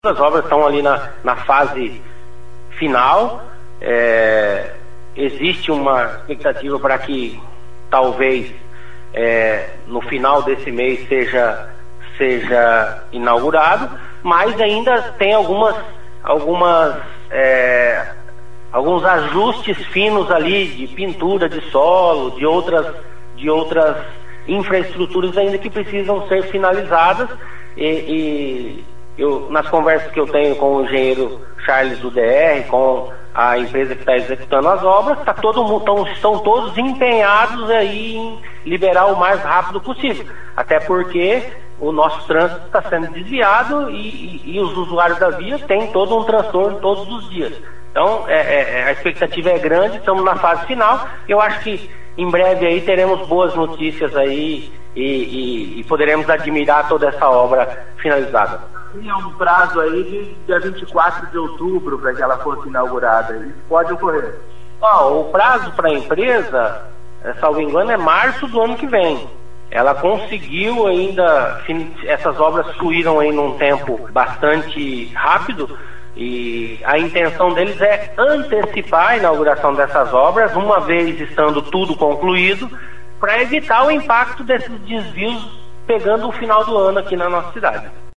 As obras estão ali na fase final. Existe uma expectativa para que talvez no final desse mês seja inaugurado, mas ainda tem alguns ajustes finos ali de pintura de solo, de outras infraestruturas ainda que precisam ser finalizadas. Nas conversas que eu tenho com o engenheiro Charles do DR, com a empresa que está executando as obras, estão todos empenhados aí em liberar o mais rápido possível, até porque o nosso trânsito está sendo desviado e os usuários da via têm todo um transtorno todos os dias. Então a expectativa é grande, estamos na fase final. Eu acho que em breve aí teremos boas notícias aí e poderemos admirar toda essa obra finalizada. Tinha um prazo aí de dia 24 de outubro para que ela fosse inaugurada. Isso pode ocorrer? O prazo para a empresa, salvo engano, é março do ano que vem. Ela conseguiu ainda, essas obras fluíram aí num tempo bastante rápido e a intenção deles é antecipar a inauguração dessas obras, uma vez estando tudo concluído, para evitar o impacto desses desvios pegando o final do ano aqui na nossa cidade.